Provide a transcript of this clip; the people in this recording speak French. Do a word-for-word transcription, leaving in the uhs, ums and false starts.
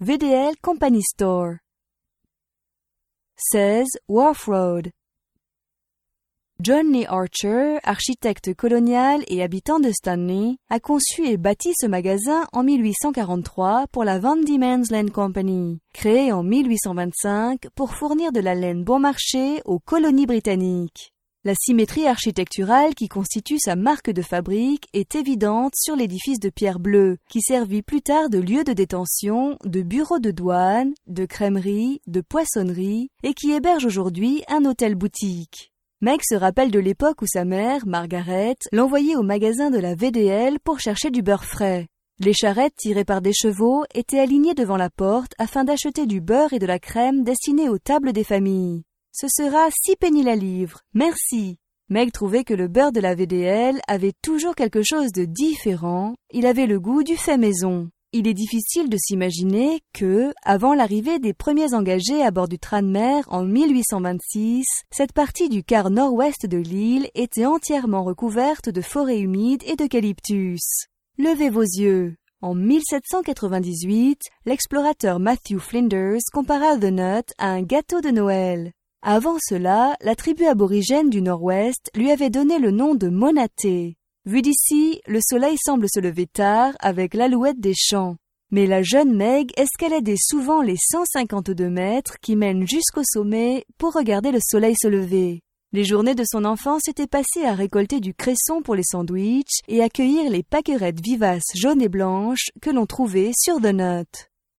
V D L Company Store. seize Wharf Road. John Lee Archer, architecte colonial et habitant de Stanley, a conçu et bâti ce magasin en mille huit cent quarante-trois pour la Van Diemen's Land Company, créé en mille huit cent vingt-cinq pour fournir de la laine bon marché aux colonies britanniques. La symétrie architecturale qui constitue sa marque de fabrique est évidente sur l'édifice de pierre bleue, qui servit plus tard de lieu de détention, de bureau de douane, de crèmerie, de poissonnerie et qui héberge aujourd'hui un hôtel-boutique. Meg se rappelle de l'époque où sa mère, Margaret, l'envoyait au magasin de la V D L pour chercher du beurre frais. Les charrettes tirées par des chevaux étaient alignées devant la porte afin d'acheter du beurre et de la crème destinés aux tables des familles. Ce sera six pennies la livre, merci. Meg trouvait que le beurre de la V D L avait toujours quelque chose de différent, il avait le goût du fait maison. Il est difficile de s'imaginer que, avant l'arrivée des premiers engagés à bord du Tranmere en mille huit cent vingt-six, cette partie du quart nord-ouest de l'île était entièrement recouverte de forêts humides et d'eucalyptus. Levez vos yeux. En mille sept cent quatre-vingt-dix-huit, l'explorateur Matthew Flinders compara The Nut à un gâteau de Noël. Avant cela, la tribu aborigène du nord-ouest lui avait donné le nom de Monaté. Vu d'ici, le soleil semble se lever tard avec l'alouette des champs. Mais la jeune Meg escaladait souvent les cent cinquante-deux mètres qui mènent jusqu'au sommet pour regarder le soleil se lever. Les journées de son enfance étaient passées à récolter du cresson pour les sandwichs et accueillir les pâquerettes vivaces jaunes et blanches que l'on trouvait sur The Nut.